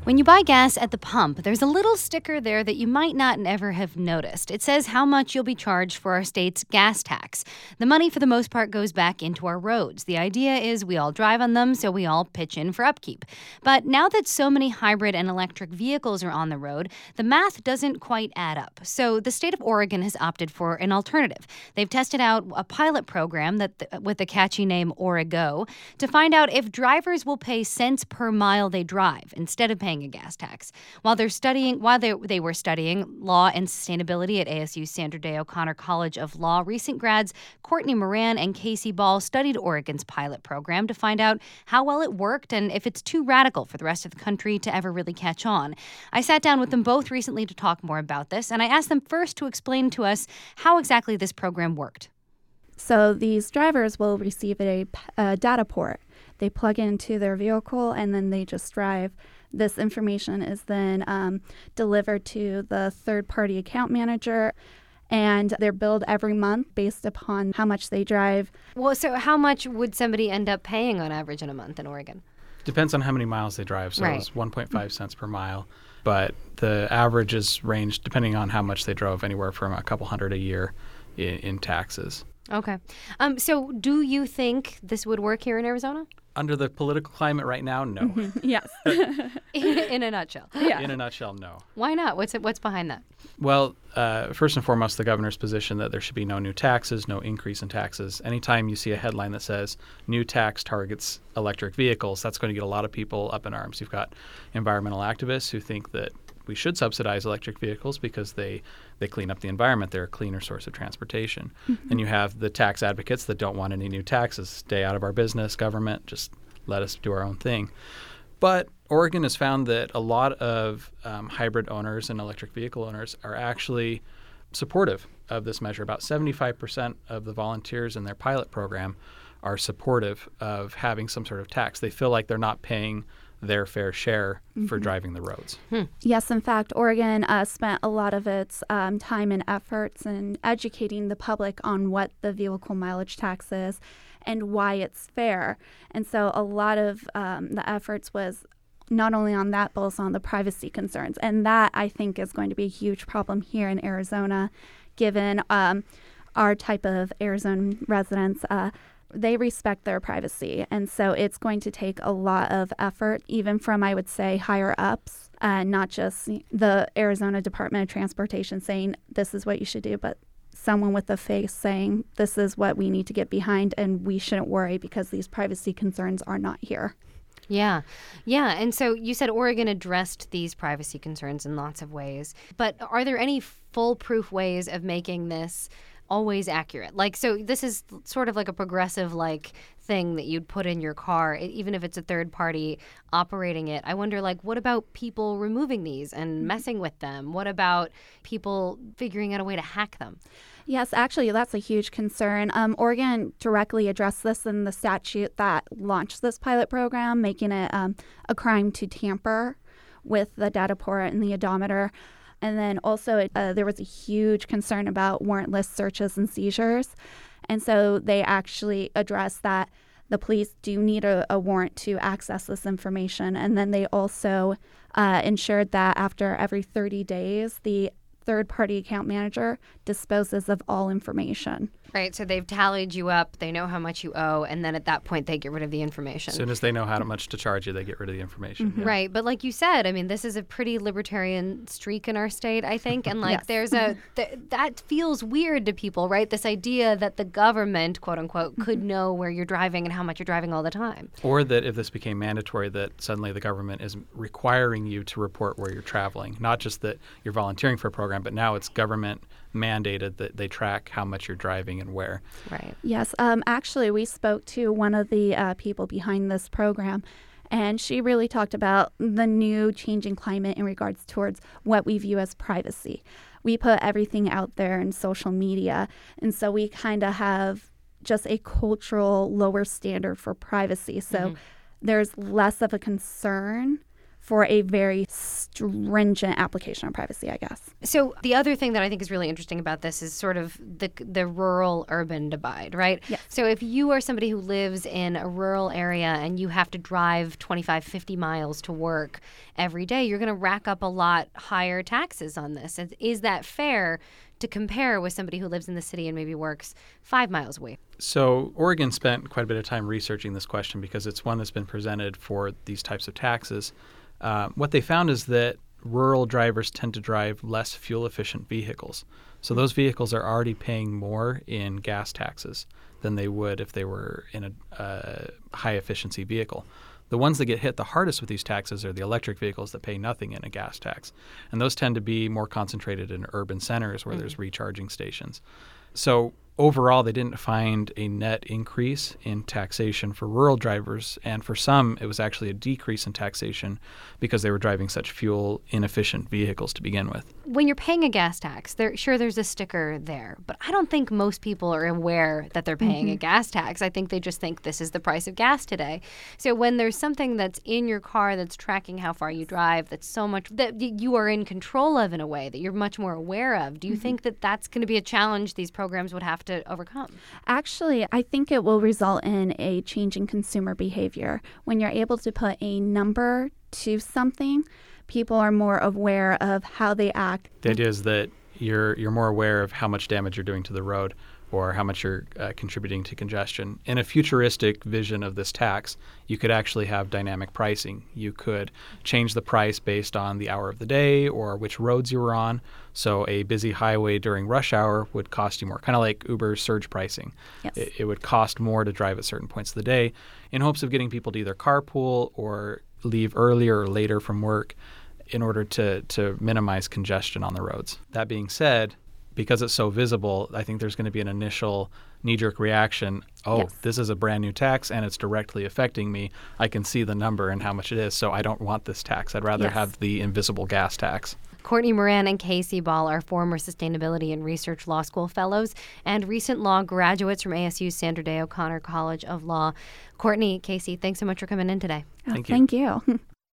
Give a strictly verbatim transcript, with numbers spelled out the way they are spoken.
When you buy gas at the pump, there's a little sticker there that you might not ever have noticed. It says how much you'll be charged for our state's gas tax. The money, for the most part, goes back into our roads. The idea is we all drive on them, so we all pitch in for upkeep. But now that so many hybrid and electric vehicles are on the road, the math doesn't quite add up. So the state of Oregon has opted for an alternative. They've tested out a pilot program that, with the catchy name Origo, to find out if drivers will pay cents per mile they drive instead of paying a gas tax. While they're studying, while they, they were studying law and sustainability at A S U's Sandra Day O'Connor College of Law, recent grads Courtney Moran and Casey Ball studied Oregon's pilot program to find out how well it worked and if it's too radical for the rest of the country to ever really catch on. I sat down with them both recently to talk more about this, and I asked them first to explain to us how exactly this program worked. So these drivers will receive a, a data port. They plug into their vehicle and then they just drive. This information is then um, delivered to the third-party account manager, and they're billed every month based upon how much they drive. Well, so how much would somebody end up paying on average in a month in Oregon? Depends on how many miles they drive. So right. It's one point five cents per mile. But the averages range, depending on how much they drove, anywhere from a couple hundred a year in, in taxes. Okay. Um, so do you think this would work here in Arizona? Under the political climate right now, no. Mm-hmm. Yes. in, in a nutshell. Yeah. In a nutshell, no. Why not? What's it, what's behind that? Well, uh, first and foremost, the governor's position that there should be no new taxes, no increase in taxes. Anytime you see a headline that says new tax targets electric vehicles, that's going to get a lot of people up in arms. You've got environmental activists who think that we should subsidize electric vehicles because they, they clean up the environment. They're a cleaner source of transportation. Mm-hmm. And you have the tax advocates that don't want any new taxes. Stay out of our business, government, just let us do our own thing. But Oregon has found that a lot of um, hybrid owners and electric vehicle owners are actually supportive of this measure. About seventy-five percent of the volunteers in their pilot program are supportive of having some sort of tax. They feel like they're not paying their fair share mm-hmm. for driving the roads. Hmm. Yes, in fact, Oregon uh, spent a lot of its um, time and efforts in educating the public on what the vehicle mileage tax is and why it's fair. And so a lot of um, the efforts was not only on that, but also on the privacy concerns. And that, I think, is going to be a huge problem here in Arizona, given um, our type of Arizona residents. Uh, They respect their privacy. And so it's going to take a lot of effort, even from, I would say, higher ups, uh, not just the Arizona Department of Transportation saying this is what you should do, but someone with a face saying this is what we need to get behind and we shouldn't worry because these privacy concerns are not here. Yeah. Yeah. And so you said Oregon addressed these privacy concerns in lots of ways. But are there any foolproof ways of making this always accurate? Like, so this is sort of like a progressive like thing that you'd put in your car, even if it's a third party operating it. I wonder, like, what about people removing these and messing with them? What about people figuring out a way to hack them? Yes, actually, that's a huge concern. Um, Oregon directly addressed this in the statute that launched this pilot program, making it um, a crime to tamper with the data port and the odometer. And then also uh, there was a huge concern about warrantless searches and seizures. And so they actually addressed that the police do need a, a warrant to access this information. And then they also uh, ensured that after every thirty days, the third-party account manager disposes of all information. Right, so they've tallied you up, they know how much you owe, and then at that point they get rid of the information. As soon as they know how much to charge you, they get rid of the information. Mm-hmm. Yeah. Right, but like you said, I mean, this is a pretty libertarian streak in our state, I think, and like yes. there's a, th- that feels weird to people, right? This idea that the government, quote unquote, could mm-hmm. know where you're driving and how much you're driving all the time. Or that if this became mandatory, that suddenly the government is requiring you to report where you're traveling. Not just that you're volunteering for a program, but now it's government mandated that they track how much you're driving and where. Right. Yes. Um, actually, we spoke to one of the uh, people behind this program, and she really talked about the new changing climate in regards towards what we view as privacy. We put everything out there in social media, and so we kind of have just a cultural lower standard for privacy. So mm-hmm. there's less of a concern for a very stringent application of privacy, I guess. So the other thing that I think is really interesting about this is sort of the the rural-urban divide, right? Yes. So if you are somebody who lives in a rural area and you have to drive twenty-five, fifty miles to work every day, you're going to rack up a lot higher taxes on this. Is is that fair to compare with somebody who lives in the city and maybe works five miles away? So Oregon spent quite a bit of time researching this question because it's one that's been presented for these types of taxes. Uh, what they found is that rural drivers tend to drive less fuel-efficient vehicles. So those vehicles are already paying more in gas taxes than they would if they were in a uh, high-efficiency vehicle. The ones that get hit the hardest with these taxes are the electric vehicles that pay nothing in a gas tax. And those tend to be more concentrated in urban centers where mm-hmm. there's recharging stations. So overall, they didn't find a net increase in taxation for rural drivers. And for some, it was actually a decrease in taxation because they were driving such fuel-inefficient vehicles to begin with. When you're paying a gas tax, there, sure, there's a sticker there. But I don't think most people are aware that they're paying mm-hmm. a gas tax. I think they just think this is the price of gas today. So when there's something that's in your car that's tracking how far you drive, that's so much that you are in control of in a way that you're much more aware of, do you mm-hmm. think that that's going to be a challenge these programs would have to overcome? Actually, I think it will result in a change in consumer behavior. When you're able to put a number to something, people are more aware of how they act. The idea is that you're you're more aware of how much damage you're doing to the road or how much you're uh, contributing to congestion. In a futuristic vision of this tax, you could actually have dynamic pricing. You could change the price based on the hour of the day or which roads you were on. So a busy highway during rush hour would cost you more, kind of like Uber surge pricing. Yes. It, it would cost more to drive at certain points of the day in hopes of getting people to either carpool or leave earlier or later from work in order to, to minimize congestion on the roads. That being said, because it's so visible, I think there's going to be an initial knee-jerk reaction. Oh, yes. This is a brand new tax and it's directly affecting me. I can see the number and how much it is, so I don't want this tax. I'd rather yes. have the invisible gas tax. Courtney Moran and Casey Ball are former Sustainability and Research Law School fellows and recent law graduates from A S U's Sandra Day O'Connor College of Law. Courtney, Casey, thanks so much for coming in today. Oh, Thank you. Thank you.